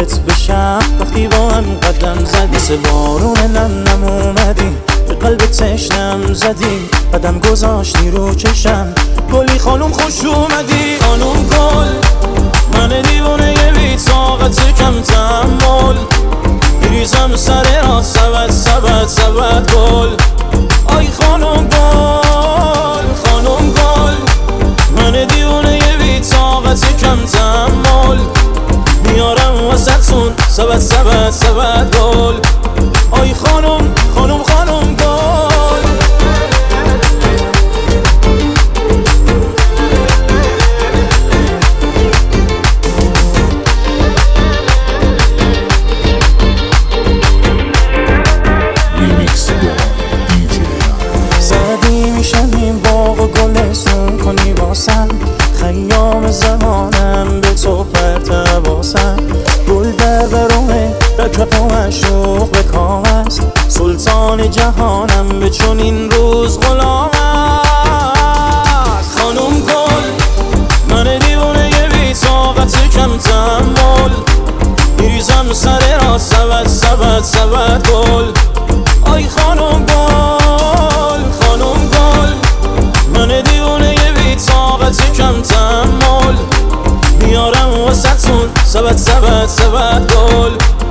دورت بشم وقتی با هم قدم زدی، مثل بارون نم اومدی به قلب تشنم زدی، قدم گذاشتی رو چشم گلی خانوم خوش اومدی. خانوم گل من دیوونه بی طاقت کم تحمل، میریزم سر راه سبد سبد سبد گل. آی خانوم گل خانوم گل من دیوونه بی طاقت کم تحمل، میارم وسطتون سبد سبد سبد گل. آی خانوم خانوم خانوم گل. سعدی میشم این باغ و گلستون کنی واسم، خیام زمانم به تو پرتباسم. گل در برومه در کف و عشوق به کام است، سلطان جهانم به چون این روز غلام است. خانوم گل من دیوونه بی طاقت کم تحمل، میریزم سر راه سبد سبد سبد گل. آی خانوم گل خانوم گل من دیوونه بی طاقت کم تحمل، میارم وسطتون سبد سبد سبد گل.